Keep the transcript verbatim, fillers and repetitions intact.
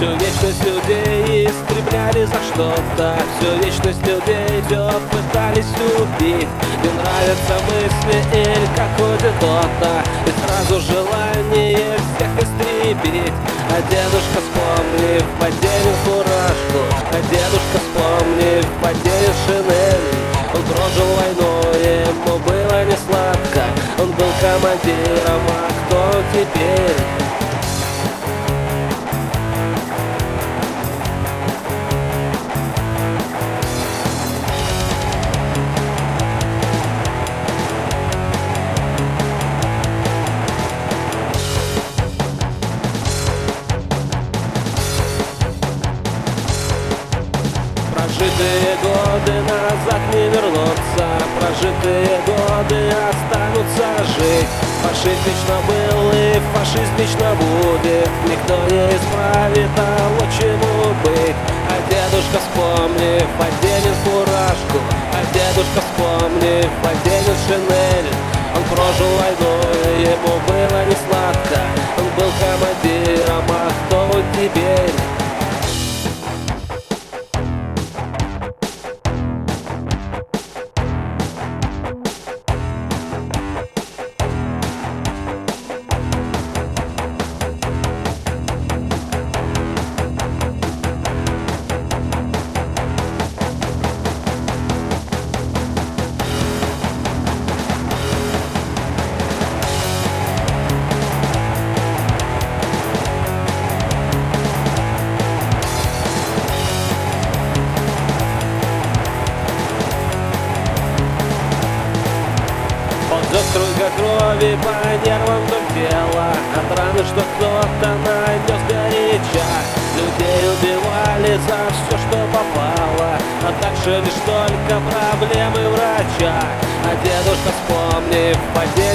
Всю вечность людей истребляли за что-то, всю вечность людей все пытались убить. Не нравятся мысли или как ходит кто-то, и сразу желание всех истребить. А дедушка, вспомнив, поденет фуражку, а дедушка, вспомнив, поденет шинель. Он прожил войну, ему было не сладко, он был командиром, а кто теперь? Прожитые годы назад не вернутся, прожитые годы останутся жить. Фашист вечно был и фашист вечно будет, никто не исправит того, чему быть. А дедушка, вспомнив, оденет фуражку, а дедушка, вспомнив, оденет шинель. Он прожил войну, ему было не сладко, он был командиром, а кто он теперь? Струйка крови по нервам вдоль тела, от раны, что кто-то нанес горяча. Людей убивали за все, что попало, а дальше лишь только проблемы врача. А дедушка, вспомнив, подел